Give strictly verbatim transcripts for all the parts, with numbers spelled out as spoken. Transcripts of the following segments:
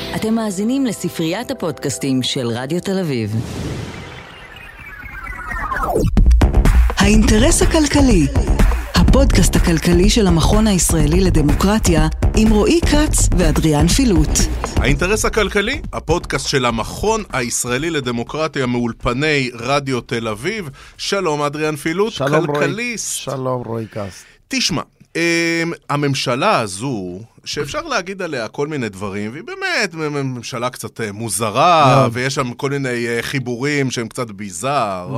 אתם מאזינים לספריית הפודקאסטים של רדיו תל אביב. האינטרס הכלכלי, הפודקאסט הכלכלי של המכון הישראלי לדמוקרטיה, עם רועי קץ ואדריאן פילוט. האינטרס הכלכלי, הפודקאסט של המכון הישראלי לדמוקרטיה מאולפני רדיו תל אביב. שלום אדריאן פילוט, שלום כלכליסט. רועי, שלום רועי קץ. תשמע, הממשלה הזו, שאפשר להגיד עליה כל מיני דברים, והיא באמת ממשלה קצת מוזרה, ויש שם כל מיני חיבורים שהם קצת ביזר,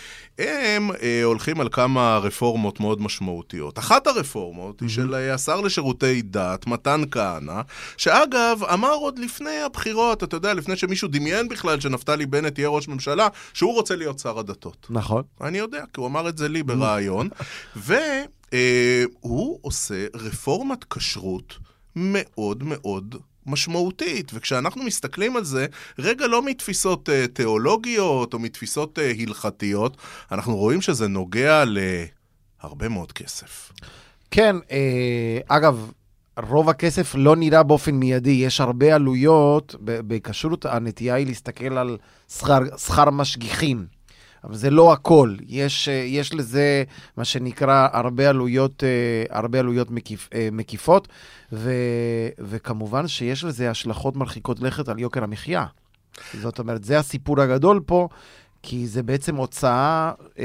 הם הולכים על כמה רפורמות מאוד משמעותיות. אחת הרפורמות היא של השר לשירותי דת, מתן כהנא, שאגב אמר עוד לפני הבחירות, אתה יודע, לפני שמישהו דמיין בכלל שנפתלי בנט יהיה ראש ממשלה, שהוא רוצה להיות שר הדתות. נכון. אני יודע, כי הוא אמר את זה לי ברעיון, ו... Uh, הוא עושה רפורמת כשרות מאוד מאוד משמעותית, וכשאנחנו מסתכלים על זה, רגע לא מתפיסות uh, תיאולוגיות או מתפיסות uh, הלכתיות, אנחנו רואים שזה נוגע להרבה מאוד כסף. כן, uh, אגב, רוב הכסף לא נראה באופן מיידי, יש הרבה עלויות, בכשרות הנטייה היא להסתכל על שכר, שכר משגיחים. אבל זה לא הכל, יש, יש לזה מה שנקרא הרבה עלויות, הרבה עלויות מקיפ, מקיפות, ו, וכמובן שיש לזה השלכות מרחיקות לכת על יוקר המחיה. זאת אומרת, זה הסיפור הגדול פה, כי זה בעצם הוצאה אה,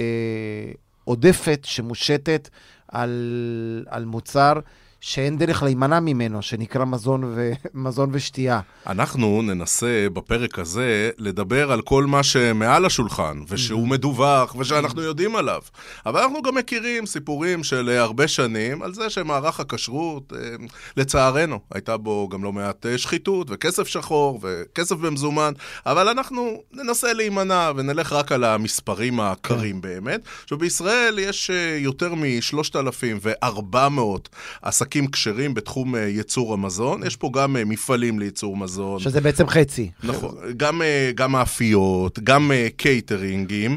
עודפת שמושטת על, על מוצר שאין דרך להימנע ממנו, שנקרא מזון, ו... מזון ושתייה. אנחנו ננסה בפרק הזה לדבר על כל מה שמעל השולחן, ושהוא מדווח, ושאנחנו יודעים עליו. אבל אנחנו גם מכירים סיפורים של הרבה שנים, על זה שמערך הכשרות, לצערנו, הייתה בו גם לא מעט שחיתות, וכסף שחור, וכסף במזומן, אבל אנחנו ננסה להימנע, ונלך רק על המספרים הקרים באמת. שבישראל יש יותר מ-שלושת אלפים וארבע מאות עסקים כשרים בתחום ייצור המזון. יש פה גם מפעלים לייצור מזון. שזה בעצם חצי. נכון. גם, גם מאפיות, גם קייטרינגים,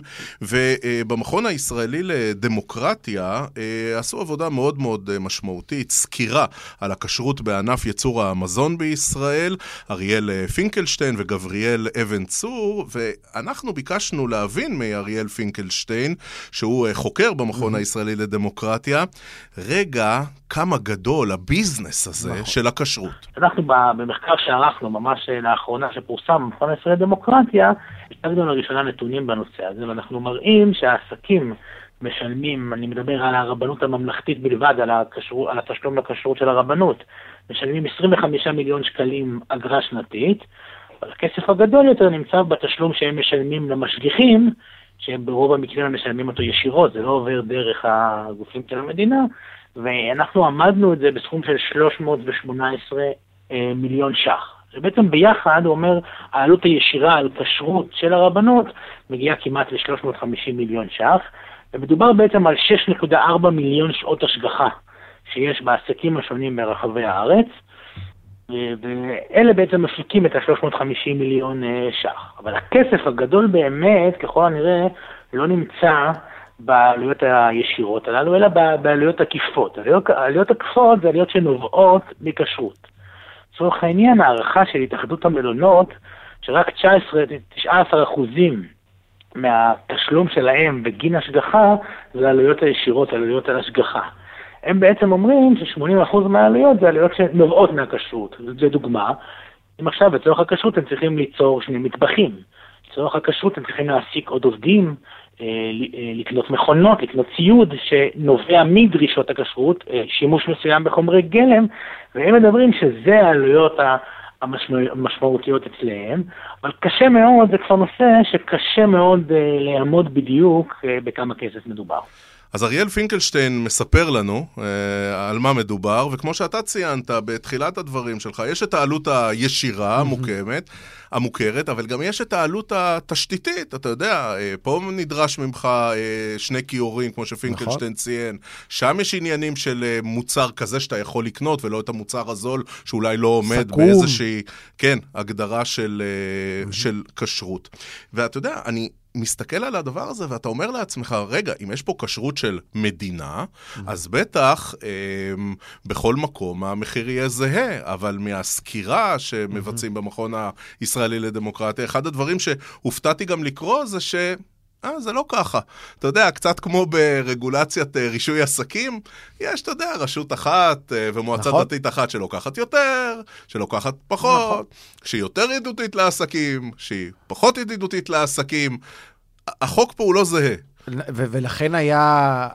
ובמכון הישראלי לדמוקרטיה עשו עבודה מאוד מאוד משמעותית, סקירה על הכשרות בענף ייצור המזון בישראל, אריאל פינקלשטיין וגבריאל אבן צור, ואנחנו ביקשנו להבין מאריאל פינקלשטיין, שהוא חוקר במכון הישראלי לדמוקרטיה, רגע, כמה גדול הביזנס הזה נכון. של הכשרות. אנחנו במחקר שערכנו ממש לאחרונה שפורסם במכון הישראלי לדמוקרטיה, השתגנו לראשונה נתונים בנושא הזה, ואנחנו מראים שהעסקים משלמים, אני מדבר על הרבנות הממלכתית בלבד, על, הכשרות, על התשלום לכשרות של הרבנות, משלמים עשרים וחמישה מיליון שקלים אגרה שנתית, אבל הכסף הגדול יותר נמצא בתשלום שהם משלמים למשגיחים, שהם ברוב המקרים משלמים אותו ישירות, זה לא עובר דרך הגופים של המדינה, ואנחנו עמדנו את זה בסכום של שלוש מאות ושמונה עשרה מיליון שח. שבעצם ביחד, הוא אומר, העלות הישירה על כשרות של הרבנות מגיעה כמעט ל-שלוש מאות וחמישים מיליון שח, ומדובר בעצם על שש נקודה ארבע מיליון שעות השגחה שיש בעסקים השונים ברחבי הארץ, ואלה בעצם מפיקים את ה-שלוש מאות וחמישים מיליון שח. אבל הכסף הגדול באמת, ככל הנראה, לא נמצא בעלויות הישירות הללו, אלא בעלויות עקיפות. העלויות עקיפות זה עלויות שנובעות מכשרות. לצורך העניין, הערכה של התאחדות המלונות, שרק תשעה עשר אחוזים מהתשלום שלהם בגין השגחה, זה העלויות הישירות, העלויות על השגחה. הם בעצם אומרים ש-שמונים אחוז מהעלויות זה עלויות שנובעות מהכשרות. זו דוגמה. אם עכשיו בצורך הכשרות הם צריכים ליצור שני מטבחים. בצורך הכשרות הם צריכים להעסיק עוד עובדים, לקנות מכונות, לקנות ציוד שנובע מדרישות הכשרות, שימוש מסוים בחומרי גלם, והם מדברים שזה העלויות המשמעותיות אצלהם, אבל קשה מאוד, זה כבר נושא שקשה מאוד לעמוד בדיוק בכמה כסף מדובר. אז אריאל פינקלשטיין מספר לנו אה, על מה מדובר, וכמו שאתה ציינת בתחילת הדברים שלך, יש את העלות הישירה המוקמת, המוכרת, אבל גם יש את העלות התשתיתית, אתה יודע, אה, פה נדרש ממך אה, שני קיורים, כמו שפינקלשטיין נכון. ציין, שם יש עניינים של אה, מוצר כזה שאתה יכול לקנות, ולא את המוצר הזול שאולי לא עומד סכום. באיזושהי, כן, הגדרה של, אה, של כשרות. ואתה יודע, אני... מסתכל על הדבר הזה, ואתה אומר לעצמך, רגע, אם יש פה כשרות של מדינה, אז בטח אה, בכל מקום המחיר יהיה זהה, אבל מהסקירה שמבצעים במכון הישראלי לדמוקרטיה, אחד הדברים שהופתעתי גם לקרוא זה ש... אה, זה לא ככה. אתה יודע, קצת כמו ברגולציית רישוי עסקים, יש, אתה יודע, רשות אחת ומועצה נכון. דתית אחת שלוקחת יותר, שלוקחת פחות, נכון. שהיא יותר ידידותית לעסקים, שהיא פחות ידידותית לעסקים. החוק פה הוא לא זהה. ו- ולכן היה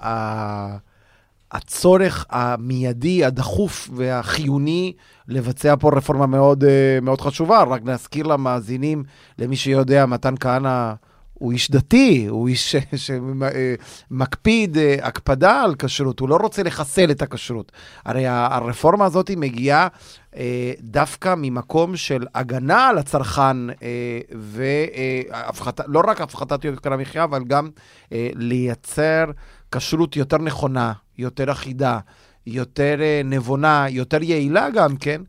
הצורך המיידי, הדחוף והחיוני לבצע פה רפורמה מאוד, מאוד חשובה. רק נזכיר למאזינים, למי שיודע, מתן כהנא הוא איש דתי, הוא איש שמקפיד הקפדה על כשרות, הוא לא רוצה לחסל את הכשרות. הרי הרפורמה הזאת מגיעה דווקא ממקום של הגנה על הצרכן, ולא רק הפחתת יוקר המחיה, אבל גם לייצר כשרות יותר נכונה, יותר אחידה, יותר נבונה, יותר יעילה גם, כן?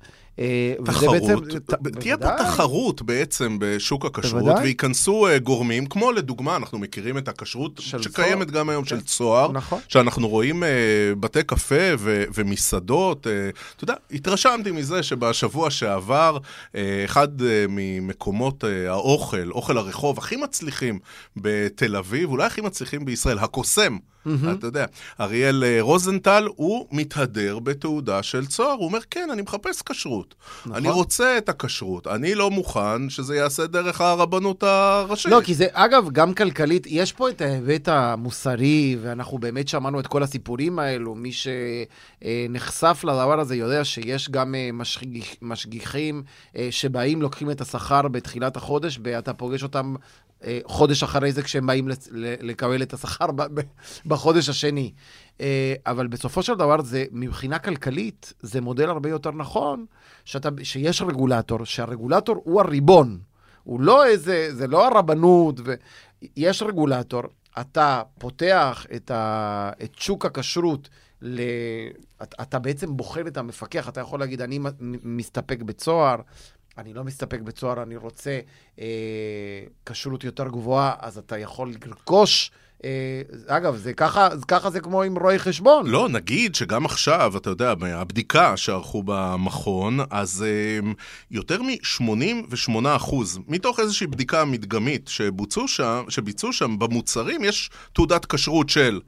תחרות, תהיה פה תחרות בעצם בשוק הכשרות, וייכנסו גורמים, כמו לדוגמה, אנחנו מכירים את הכשרות שקיימת גם היום של צוהר, שאנחנו רואים בתי קפה ומסעדות, אתה יודע, התרשמתי מזה שבשבוע שעבר, אחד ממקומות האוכל, אוכל הרחוב, הכי מצליחים בתל אביב, אולי הכי מצליחים בישראל, הקוסם, אתה יודע, אריאל רוזנטל, הוא מתהדר בתעודה של צוהר, הוא אומר, כן, אני מחפש כשרות. נכון. אני רוצה את הכשרות, אני לא מוכן שזה יעשה דרך הרבנות הראשית. לא, כי זה, אגב, גם כלכלית, יש פה את ההיבט המוסרי, ואנחנו באמת שמענו את כל הסיפורים האלו, מי שנחשף לדבר הזה יודע שיש גם משגיח, משגיחים שבאים, לוקחים את השכר בתחילת החודש, ואתה פוגש אותם חודש אחרי זה כשהם באים לקבל את השכר בחודש השני. אבל בסופו של דבר זה, מבחינה כלכלית, זה מודל הרבה יותר נכון, שאתה, שיש רגולטור, שהרגולטור הוא הריבון. הוא לא איזה, זה לא הרבנות, ויש רגולטור, אתה פותח את, ה, את שוק הכשרות, ל... אתה בעצם בוחר את המפקח, אתה יכול להגיד, אני מסתפק בצוהר, אני לא מסתפק בצוהר, אני רוצה אה, כשרות יותר גבוהה, אז אתה יכול לרכוש. אה, אגב, זה ככה, ככה זה כמו עם רואי חשבון. לא, נגיד שגם עכשיו, אתה יודע, הבדיקה שערכו במכון, אז אה, יותר מ-שמונים ושמונה אחוז, מתוך איזושהי בדיקה מדגמית שבוצעו שם, שביצעו שם במוצרים, יש תעודת כשרות של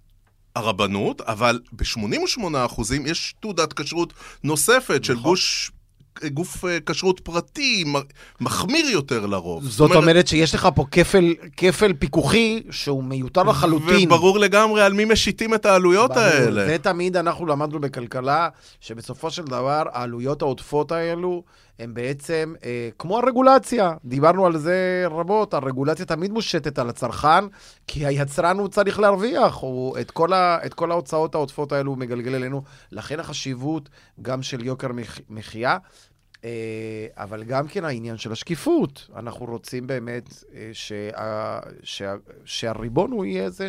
הרבנות, אבל ב-שמונים ושמונה אחוזים יש תעודת כשרות נוספת נכון. של גוש... גוף כשרות פרטי, מחמיר יותר לרוב. זאת אומרת, אומרת שיש לך פה כפל, כפל פיקוחי שהוא מיותר לחלוטין. וברור לגמרי על מי משיתים את העלויות ברור, האלה. זה תמיד אנחנו למדנו בכלכלה, שבסופו של דבר העלויות העודפות האלו, הם בעצם אה, כמו הרגולציה. דיברנו על זה רבות, הרגולציה תמיד מושתת על הצרכן, כי היצרן הוא צריך להרוויח, הוא, את, כל ה, את כל ההוצאות העודפות האלו הוא מגלגל אלינו, לכן החשיבות גם של יוקר מחיה, אה, אבל גם כן העניין של השקיפות. אנחנו רוצים באמת אה, שה, שה, שהריבון הוא יהיה זה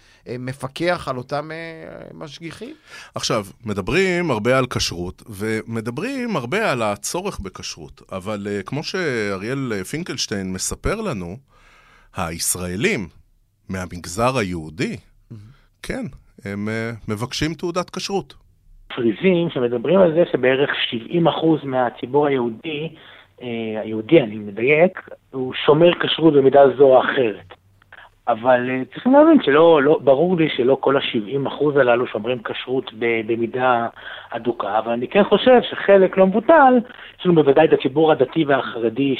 שמפקח על אותם אה, משגיחים. עכשיו, מדברים הרבה על כשרות, ומדברים הרבה על הצורך בכשרות, אבל uh, כמו שאריאל פינקלשטיין מספר לנו, הישראלים מהמגזר היהודי, mm-hmm. כן, הם uh, מבקשים תעודת כשרות. פריזים שמדברים על זה שבערך שבעים אחוז מהציבור היהודי, אה, היהודי אני מדייק, הוא שומר כשרות במידה זו או אחרת. אבל אה, צריכים להבין שלא, לא, ברור לי שלא כל ה-שבעים אחוז הללו שומרים כשרות במידה אדוקה, אבל אני כן חושב שחלק לא מבוטל, יש לנו בוודאי את הציבור הדתי והחרדי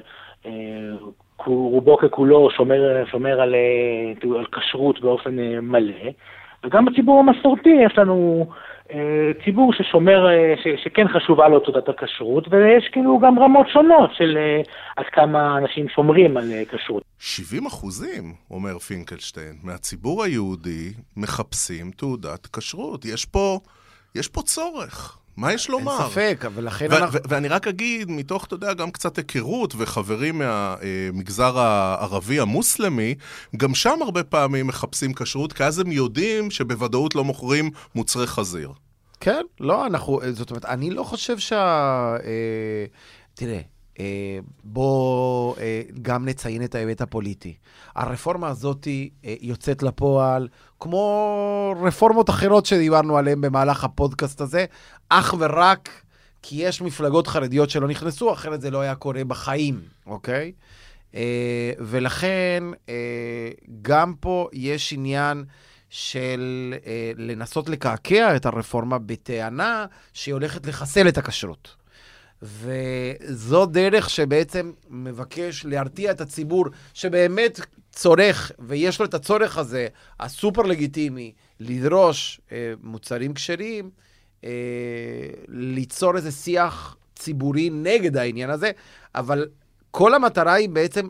שרובו ככולו שומר, שומר על, על כשרות באופן מלא, וגם בציבור המסורתי יש לנו ציבור ששומר, ש, שכן חשובה לו תעודת הכשרות, ויש כאילו גם רמות שונות של עד כמה אנשים שומרים על כשרות. שבעים אחוזים, אומר פינקלשטיין, מהציבור היהודי מחפשים תעודת כשרות. יש פה, יש פה צורך. מה יש לומר? אין ספק, אבל לכן ו- אנחנו... ו- ואני רק אגיד, מתוך, אתה יודע, גם קצת היכרות וחברים מהמגזר הערבי המוסלמי, גם שם הרבה פעמים מחפשים כשרות, כי אז הם יודעים שבוודאות לא מוכרים מוצרי חזיר. כן, לא, אנחנו, זאת אומרת, אני לא חושב שה... אה, תראה, בוא גם נציין את ההיבט הפוליטי. הרפורמה הזאת יוצאת לפועל, כמו רפורמות אחרות שדיברנו עליהן במהלך הפודקאסט הזה, אך ורק כי יש מפלגות חרדיות שלא נכנסו, אחרת זה לא היה קורה בחיים, אוקיי? ולכן גם פה יש עניין של לנסות לקעקע את הרפורמה בטענה שהיא הולכת לחסל את הכשרות. וזו דרך שבעצם מבקש להרתיע את הציבור שבאמת צורך, ויש לו את הצורך הזה, הסופר לגיטימי, לדרוש אה, מוצרים כשרים, אה, ליצור איזה שיח ציבורי נגד העניין הזה, אבל כל המטרה היא בעצם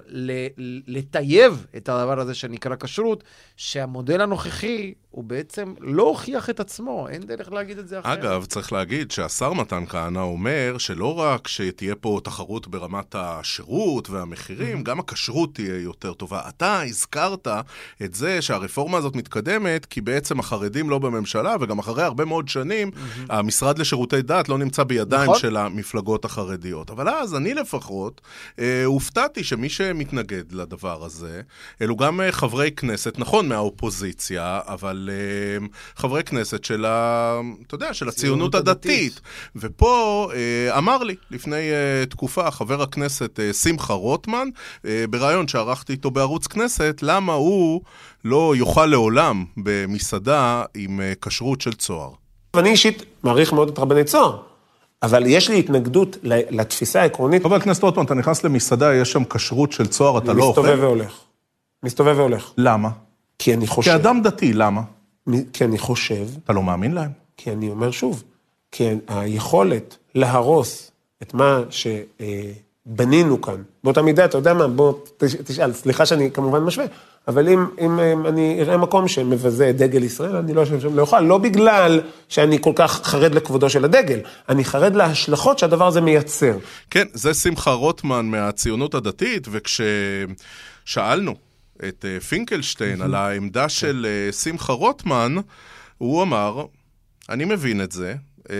לטייב את הדבר הזה שנקרא כשרות, שהמודל הנוכחי הוא בעצם לא הוכיח את עצמו, אין דרך להגיד את זה אחרת. אגב, צריך להגיד שהשר מתן כהנא אומר שלא רק שתהיה פה תחרות ברמת השירות והמחירים, גם הכשרות תהיה יותר טובה. אתה הזכרת את זה שהרפורמה הזאת מתקדמת, כי בעצם החרדים לא בממשלה, וגם אחרי הרבה מאוד שנים, המשרד לשירותי דת לא נמצא בידיים של המפלגות החרדיות. אבל אז אני לפחות הופתעתי שמי שמתנגד לדבר הזה, אלו גם חברי כנסת, נכון, מהאופוזיציה, אבל חברי כנסת של, ה, אתה יודע, של הציונות הדתית. ופה אמר לי לפני תקופה חבר הכנסת שמחה רוטמן, ברעיון שערכתי איתו בערוץ כנסת, למה הוא לא יוכל לעולם במסעדה עם כשרות של צוהר. אני אישית מעריך מאוד את רבני צוהר. אבל יש לי התנגדות לתפיסה העקרונית. חבר הכנסת רוטמן, אתה נכנס למסעדה, יש שם כשרות של צוהר, אתה לא אוכל? מסתובב והולך. מסתובב והולך. למה? כי אני חושב. כאדם דתי, למה? כי אני חושב. אתה לא מאמין להם? כי אני אומר שוב, כי היכולת להרוס את מה שבנינו כאן, באותה מידה, אתה יודע מה, בוא תשאל, סליחה שאני כמובן משווה, אבל אם, אם, אם אני אראה מקום שמבזה את דגל ישראל, אני לא אשב שם לאוכל, לא בגלל שאני כל כך חרד לכבודו של הדגל, אני חרד להשלכות שהדבר הזה מייצר. כן, זה שמחה רוטמן מהציונות הדתית, וכששאלנו את פינקלשטיין על העמדה של שמחה רוטמן, הוא אמר, אני מבין את זה,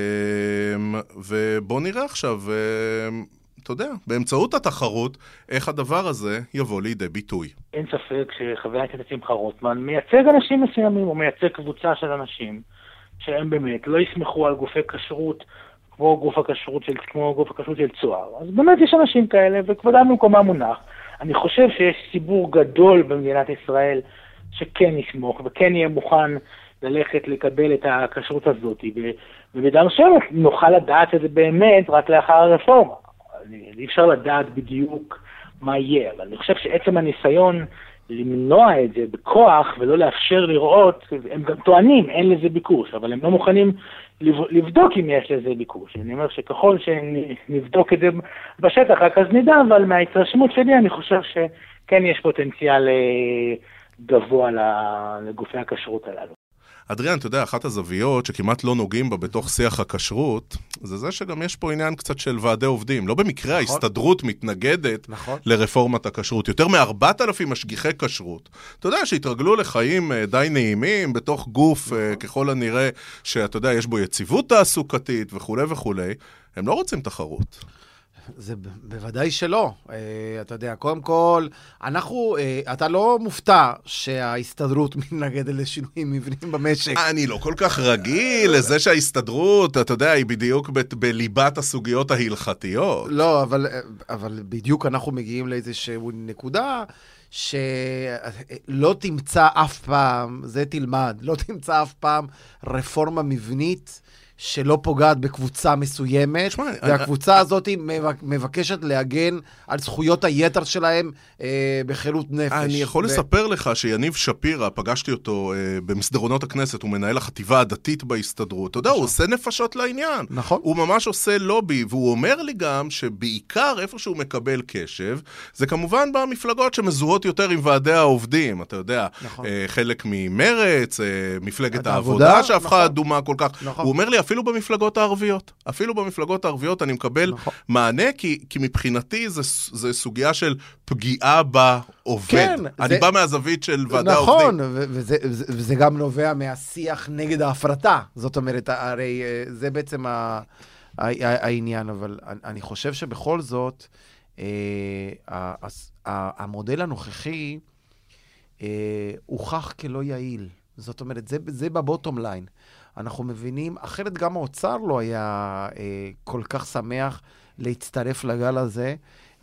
ובוא נראה עכשיו, אתה יודע, באמצעות התחרות, איך הדבר הזה יבוא לידי ביטוי. אין ספק שחבר הכנסת שמחה רוטמן מייצג אנשים מסוימים, הוא מייצג קבוצה של אנשים, שהם באמת לא יסמכו על גופי כשרות, כמו גוף הכשרות של, כמו גוף הכשרות של צוהר. אז באמת יש אנשים כאלה, וכבודם במקומה מונח. אני חושב שיש ציבור גדול במדינת ישראל, שכן יסמוך, וכן יהיה מוכן ללכת לקבל את הכשרות הזאת, ובמידה מסוימת נוכל לדעת את זה באמת רק לאחר הרפורמה. אי אפשר לדעת בדיוק מה יהיה, אבל אני חושב שעצם הניסיון למנוע את זה בכוח ולא לאפשר לראות, הם גם טוענים, אין לזה ביקוש, אבל הם לא מוכנים לבדוק אם יש לזה ביקוש. אני אומר שככל שנבדוק את זה בשטח, רק אז נדע, אבל מההתרשמות שלי אני חושב שכן יש פוטנציאל גבוה לגופי הכשרות הללו. אדריאן, אתה יודע, אחת הזוויות שכמעט לא נוגעים בה בתוך שיח הכשרות, זה זה שגם יש פה עניין קצת של ועדי עובדים. לא במקרה נכון. ההסתדרות מתנגדת נכון. לרפורמת הכשרות. יותר מארבעת אלפים משגיחי כשרות. אתה יודע, שהתרגלו לחיים די נעימים בתוך גוף נכון. ככל הנראה, שאתה יודע, יש בו יציבות תעסוקתית וכו' וכו'. הם לא רוצים תחרות. זה בוודאי שלא. אתה יודע, קודם כל, אנחנו, אתה לא מופתע שההסתדרות מתנגדת לשינויים מבניים במשק. אני לא כל כך רגיל לזה שההסתדרות, אתה יודע, היא בדיוק בליבת הסוגיות ההלכתיות. לא, אבל, אבל בדיוק אנחנו מגיעים לאיזושהי נקודה שלא תמצא אף פעם, זה תלמד, לא תמצא אף פעם רפורמה מבנית שלא פוגעת בקבוצה מסוימת, שמה, והקבוצה אני... הזאת מבקשת להגן על זכויות היתר שלהם אה, בחירות נפש. אני יכול ו... לספר לך שיניב שפירא, פגשתי אותו אה, במסדרונות הכנסת, הוא מנהל החטיבה הדתית בהסתדרות. אתה יודע, הוא עושה נפשות לעניין. נכון. הוא ממש עושה לובי, והוא אומר לי גם שבעיקר איפה שהוא מקבל קשב, זה כמובן במפלגות שמזוהות יותר עם ועדי העובדים. אתה יודע, נכון. אה, חלק ממרץ, אה, מפלגת העבודה, העבודה שהפכה נכון. אדומה כל כך. נכון. הוא אומר לי, אפילו במפלגות הערביות, אפילו במפלגות הערביות אני מקבל נכון. מענה, כי, כי מבחינתי זה, זה סוגיה של פגיעה בעובד. כן, אני זה... בא מהזווית של ועדי נכון, העובדים. נכון, וזה, וזה, וזה גם נובע מהשיח נגד ההפרטה. זאת אומרת, הרי זה בעצם ה, ה, ה, העניין, אבל אני חושב שבכל זאת, המודל הנוכחי הוכח כלא יעיל. זאת אומרת, זה, זה בבוטום ליין. אנחנו מבינים, אחרת גם האוצר לא היה כל כך שמח להצטרף לגל הזה,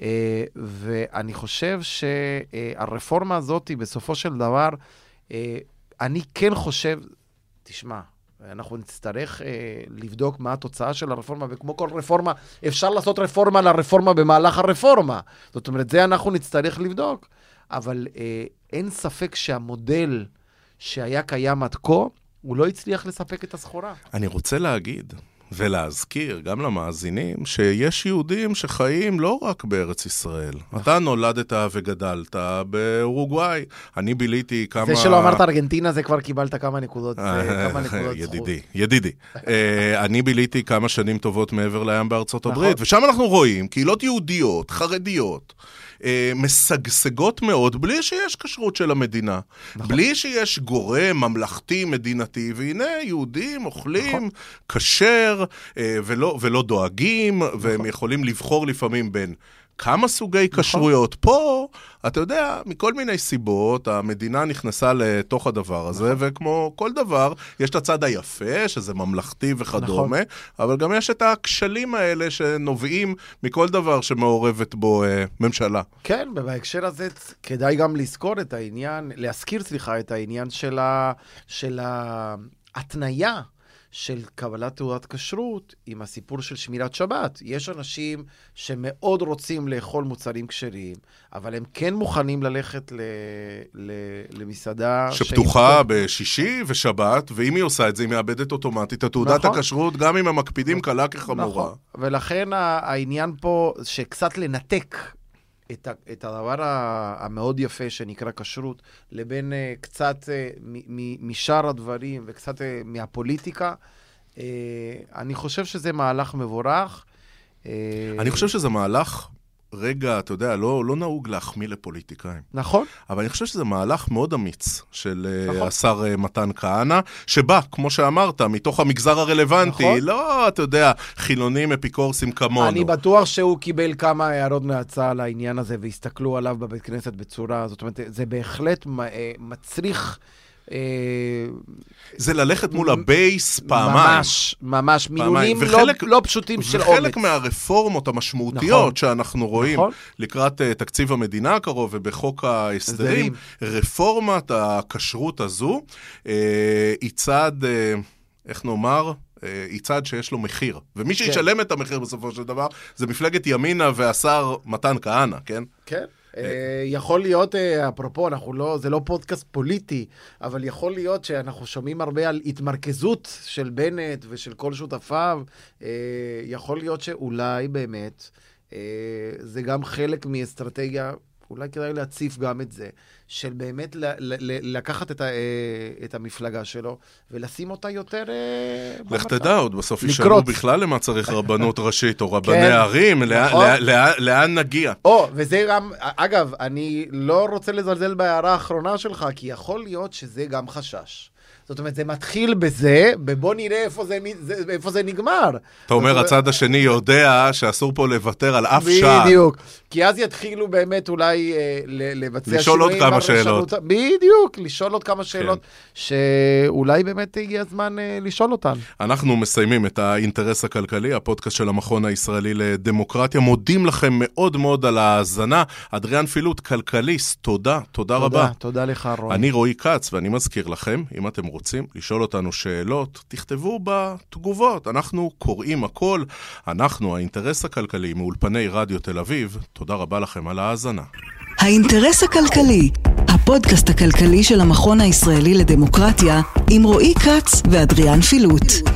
ואני חושב שהרפורמה הזאת, בסופו של דבר, אני כן חושב, תשמע, אנחנו נצטרך אה, לבדוק מה התוצאה של הרפורמה, וכמו כל רפורמה, אפשר לעשות רפורמה לרפורמה במהלך הרפורמה. זאת אומרת, זה אנחנו נצטרך לבדוק, אבל אה, אין ספק שהמודל שהיה קיים עד כה, הוא לא הצליח לספק את הסחורה. אני רוצה להגיד ולהזכיר גם למאזינים שיש יהודים שחיים לא רק בארץ ישראל. אתה נולדת וגדלת באורוגוואי. אני ביליתי כמה... זה שלא אמרת ארגנטינה, זה כבר קיבלת כמה נקודות זכות. ידידי, ידידי. אני ביליתי כמה שנים טובות מעבר לים בארצות הברית, ושם אנחנו רואים קהילות יהודיות, חרדיות, משגשגות מאוד, בלי שיש כשרות של המדינה. בלי שיש גורם ממלכתי מדינתי, והנה יהודים אוכלים כשר, ולא, ולא דואגים, והם יכולים לבחור לפעמים בין כמה סוגי כשרויות. פה, אתה יודע, מכל מיני סיבות, המדינה נכנסה לתוך הדבר הזה, וכמו כל דבר, יש את הצד היפה, שזה ממלכתי וכדומה, אבל גם יש את הכשלים האלה שנובעים מכל דבר שמעורבת בו אה, ממשלה. כן, ובהקשר הזה כדאי גם לזכור את העניין, להזכיר, סליחה, את העניין של ה... של ההתניה של קבלת תעודת כשרות עם הסיפור של שמירת שבת. יש אנשים שמאוד רוצים לאכול מוצרים כשרים, אבל הם כן מוכנים ללכת ל... ל... למסעדה שפתוחה שהיא... בשישי ושבת, ואם היא עושה את זה, היא מאבדת אוטומטית את תעודת נכון. הכשרות, גם אם המקפידים נכון. קלה כחמורה. נכון. ולכן העניין פה שקצת לנתק את, ה, את הדבר המאוד יפה שנקרא כשרות, לבין uh, קצת uh, מ, משאר הדברים וקצת uh, מהפוליטיקה, uh, אני חושב שזה מהלך מבורך. Uh, אני חושב שזה מהלך, רגע, אתה יודע, לא, לא נהוג להחמיא לפוליטיקאים. נכון. אבל אני חושב שזה מהלך מאוד אמיץ של נכון. השר מתן כהנא, שבא, כמו שאמרת, מתוך המגזר הרלוונטי, נכון. לא, אתה יודע, חילונים אפיקורסים כמונו. אני בטוח שהוא קיבל כמה הערות מהצעה על העניין הזה, והסתכלו עליו בבית כנסת בצורה, זאת אומרת, זה בהחלט מצריך... זה ללכת מול הבייס פעמיים. ממש, ממש, מינונים לא פשוטים של אומץ. וחלק מהרפורמות המשמעותיות שאנחנו רואים לקראת תקציב המדינה הקרוב ובחוק ההסדרים, רפורמת הכשרות הזו היא צעד, איך נאמר, היא צעד שיש לו מחיר. ומי שישלם את המחיר בסופו של דבר, זה מפלגת ימינה והשר מתן כהנא, כן? כן. יכול להיות, אפרופו, אנחנו לא, זה לא פודקאסט פוליטי, אבל יכול להיות שאנחנו שומעים הרבה על התמרכזות של בנט ושל כל שותפיו. יכול להיות שאולי באמת זה גם חלק מאסטרטגיה, אולי כדאי להציף גם את זה, של באמת ל- ל- לקחת את, ה- את המפלגה שלו, ולשים אותה יותר... לך תדע, עוד בסוף ישאלו בכלל למה צריך רבנות ראשית, או רבני ערים, לאן נגיע. או, וזה גם, אגב, אני לא רוצה לזלזל בהערה האחרונה שלך, כי יכול להיות שזה גם חשש. זאת אומרת, זה מתחיל בזה, ובוא נראה איפה זה, איפה זה נגמר. אתה אומר, הצד השני יודע שאסור פה לוותר על אף שעה. בדיוק. כי אז יתחילו באמת אולי אה, לבצע לשאול עוד כמה שאלות. בדיוק, לשאול עוד כמה שאלות, כן. שאולי באמת הגיע הזמן אה, לשאול אותן. אנחנו מסיימים את האינטרס הכלכלי, הפודקאסט של המכון הישראלי לדמוקרטיה. מודים לכם מאוד מאוד על ההאזנה. אדריאן פילוט, כלכליסט, תודה, תודה, תודה רבה. תודה לך, רועי. אני רועי כץ, ואני מזכיר לכם, אם אתם רוצים לשאול אותנו שאלות, תכתבו בתגובות. אנחנו קוראים הכל. אנחנו, האינטרס הכלכלי, מאולפני רדיו תל אביב. תודה רבה לכם על ההאזנה. האינטרס הכלכלי, הפודקאסט הכלכלי של המכון הישראלי לדמוקרטיה, עם רועי כץ ואדריאן פילוט.